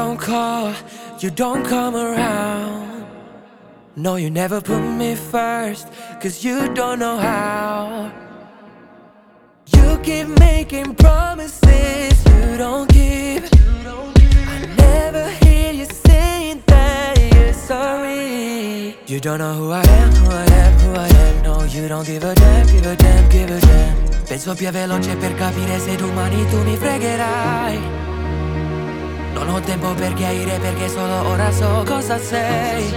don't call, you don't come around. No, you never put me first, 'cause you don't know how. You keep making promises you don't keep. I never hear you saying that you're sorry. You don't know who I am, who I am, who I am. No, you don't give a damn, give a damn, give a damn. Penso più veloce per capire se domani tu mi fregherai. Non ho tempo per chiarire perché solo ora so cosa sei.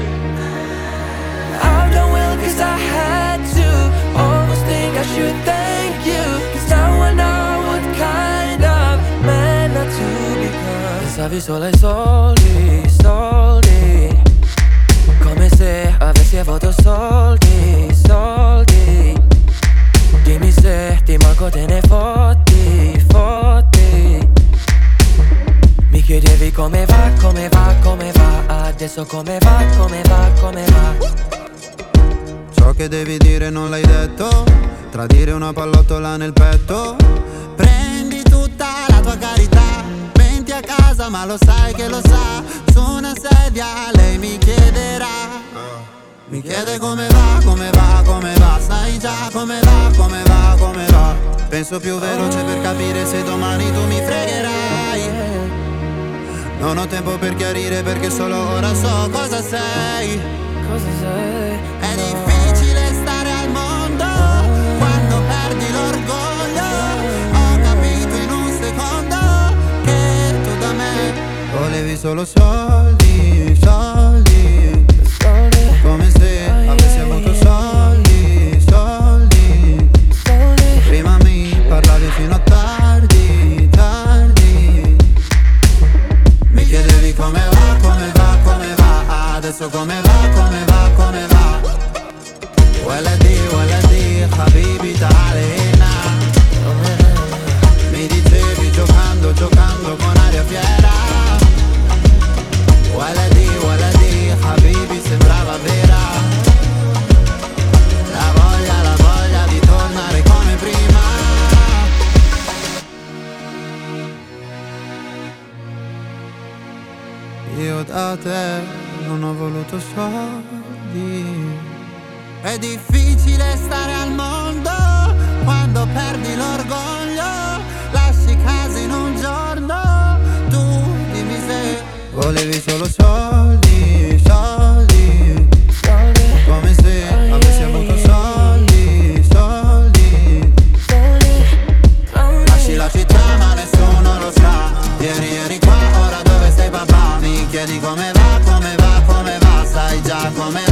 I've done well 'cause I had to. Almost think I should thank you, 'cause now I know what kind of man not to become. Pensavi solo ai soldi, soldi. Come se avessi avuto soldi, soldi. Dimmi se ti manco te ne fotti, fotti. Mi chiedevi come va, come va, come va. Adesso come va, come va, come va. Ciò che devi dire non l'hai detto. Tradire una pallottola nel petto. Prendi tutta la tua carità. Venti a casa ma lo sai che lo sa. Su una sedia lei mi chiederà. Mi chiede come va, come va, come va. Sai già come va, come va, come va. Penso più veloce per capire se domani tu mi fregherai. Non ho tempo per chiarire perché solo ora so cosa sei. Cosa sei? È difficile stare al mondo quando perdi l'orgoglio. Ho capito in un secondo che tu da me volevi solo soldi, soldi. Come se avessi avuto soldi, soldi. Prima mi parlavi fino a tardi, tardi. Mi chiedevi come va, come va, come va. Adesso come va, come va, come va. ولدي ولدي حبيبي تعالي هنا. Mi dicevi giocando, giocando con aria fiera. ولدي ولدي حبيبي sembrava vera. La voglia di tornare come prima. Io da te non ho voluto soldi. È difficile stare al mondo quando perdi l'orgoglio. Lasci casa in un giorno. Tu dimmi se volevi solo soldi, soldi. Come se avessi avuto soldi, soldi. Lasci la città ma nessuno lo sa. Ieri eri qua, ora dove sei papà? Mi chiedi come va, come va, come va. Sai già come